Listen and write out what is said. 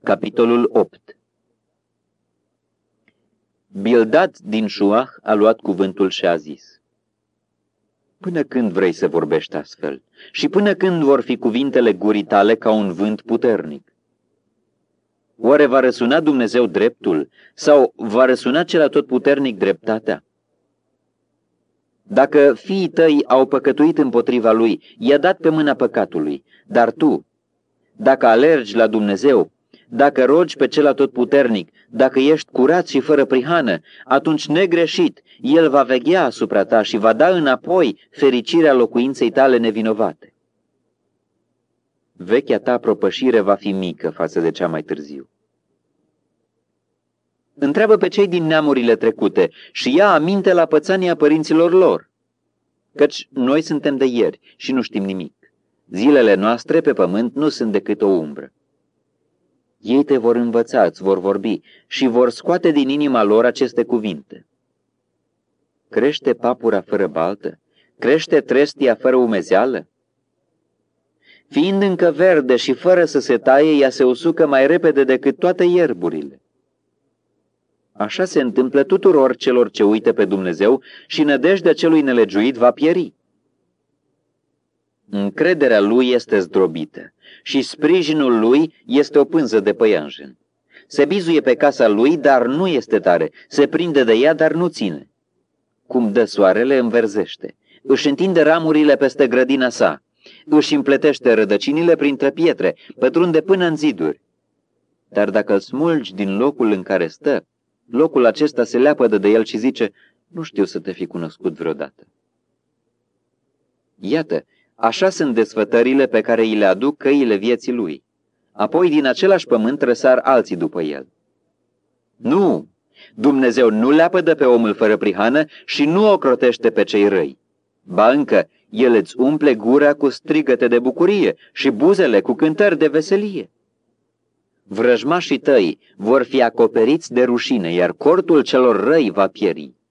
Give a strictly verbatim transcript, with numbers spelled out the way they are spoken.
Capitolul opt. Bildad din Șuah a luat cuvântul și a zis: Până când vrei să vorbești astfel? Și până când vor fi cuvintele gurii tale ca un vânt puternic? Oare va răsuna Dumnezeu dreptul sau va răsuna cel atotputernic dreptatea? Dacă fiii tăi au păcătuit împotriva lui, i-a dat pe mâna păcatului, dar tu, dacă alergi la Dumnezeu, dacă rogi pe cel atotputernic, dacă ești curat și fără prihană, atunci negreșit, El va veghea asupra ta și va da înapoi fericirea locuinței tale nevinovate. Vechea ta propășire va fi mică față de cea mai târziu. Întreabă pe cei din neamurile trecute și ia aminte la pățania părinților lor, căci noi suntem de ieri și nu știm nimic. Zilele noastre pe pământ nu sunt decât o umbră. Ei te vor învăța, îți vor vorbi și vor scoate din inima lor aceste cuvinte. Crește papura fără baltă? Crește trestia fără umezeală? Fiind încă verde și fără să se taie, ea se usucă mai repede decât toate ierburile. Așa se întâmplă tuturor celor ce uită pe Dumnezeu și nădejdea celui nelegiuit va pieri. Încrederea lui este zdrobită și sprijinul lui este o pânză de păianjen. Se bizuie pe casa lui, dar nu este tare, se prinde de ea, dar nu ține. Cum dă soarele, înverzește, își întinde ramurile peste grădina sa, își împletește rădăcinile printre pietre, pătrunde până în ziduri. Dar dacă îl smulgi din locul în care stă, locul acesta se leapădă de el și zice: nu știu să te fi cunoscut vreodată. Iată, așa sunt desfătările pe care îi le aduc căile vieții lui. Apoi din același pământ răsar alții după el. Nu! Dumnezeu nu leapădă pe omul fără prihană și nu ocrotește pe cei răi. Ba încă, El îți umple gura cu strigăte de bucurie și buzele cu cântări de veselie. Vrăjmașii tăi vor fi acoperiți de rușine, iar cortul celor răi va pieri.